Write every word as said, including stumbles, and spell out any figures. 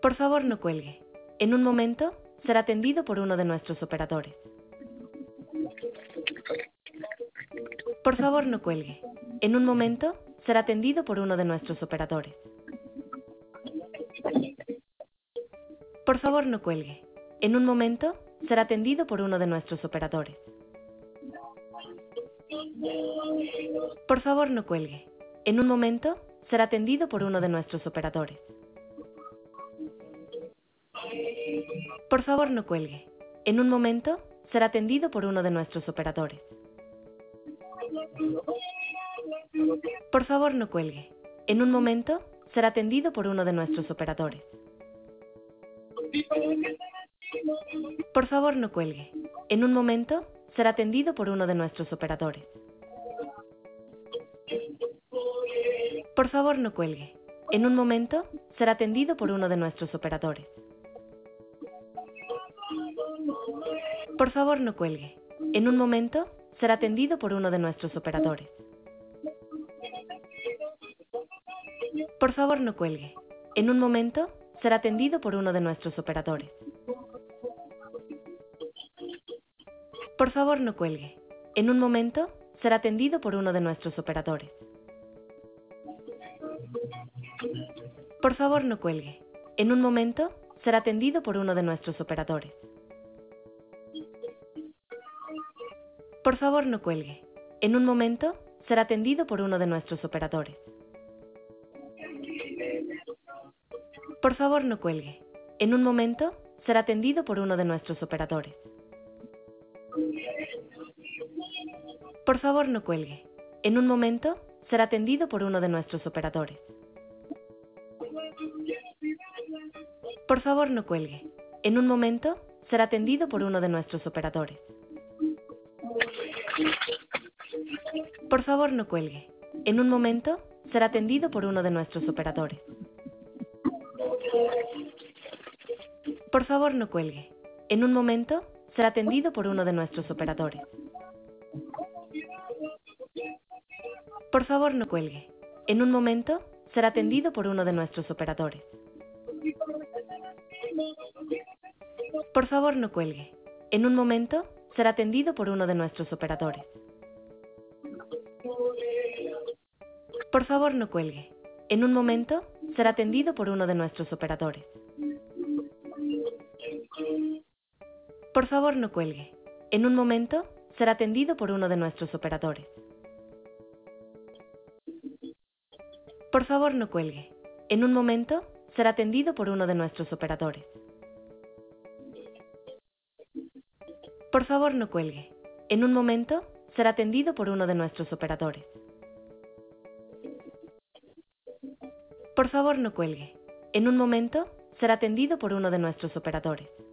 Por favor, no cuelgue. En un momento, será atendido por uno de nuestros operadores. Por favor, no cuelgue. En un momento, será atendido por uno de nuestros operadores. Por favor, no cuelgue. En un momento, será atendido por uno de nuestros operadores. Por favor, no cuelgue. En un momento, será atendido por uno de nuestros operadores. Por favor, no cuelgue. En un momento, será atendido por uno de nuestros operadores. Por favor, no cuelgue. En un momento, será atendido por uno de nuestros operadores. Por favor, no cuelgue. En un momento, será atendido por uno de nuestros operadores. Por favor, no cuelgue. En un momento, será atendido por uno de nuestros operadores. Por favor, no cuelgue. En un momento, será atendido por uno de nuestros operadores. Por favor, no cuelgue. En un momento, será atendido por uno de nuestros operadores. Por favor, no cuelgue. En un momento, será atendido por uno de nuestros operadores. Por favor, no cuelgue. En un momento, será atendido por uno de nuestros operadores. Por favor, no cuelgue. En un momento, será atendido por uno de nuestros operadores. Por favor, no cuelgue. En un momento, será atendido por uno de nuestros operadores. Por favor, no cuelgue. En un momento, será atendido por uno de nuestros operadores. Por favor, no cuelgue. En un momento, será atendido por uno de nuestros operadores. Por favor, no cuelgue. En un momento, será atendido por uno de nuestros operadores. Por favor, no cuelgue. En un momento, será atendido por uno de nuestros operadores. Por favor, no cuelgue. En un momento, será atendido por uno de nuestros operadores. Por favor, no cuelgue. En un momento, será atendido por uno de nuestros operadores. Por favor, no cuelgue. En un momento, será atendido por uno de nuestros operadores. Por favor, no cuelgue. En un momento, será atendido por uno de nuestros operadores. Por favor, no cuelgue. En un momento, será atendido por uno de nuestros operadores. Por favor, no cuelgue. En un momento, será atendido por uno de nuestros operadores. Por favor, no cuelgue. En un momento, será atendido por uno de nuestros operadores.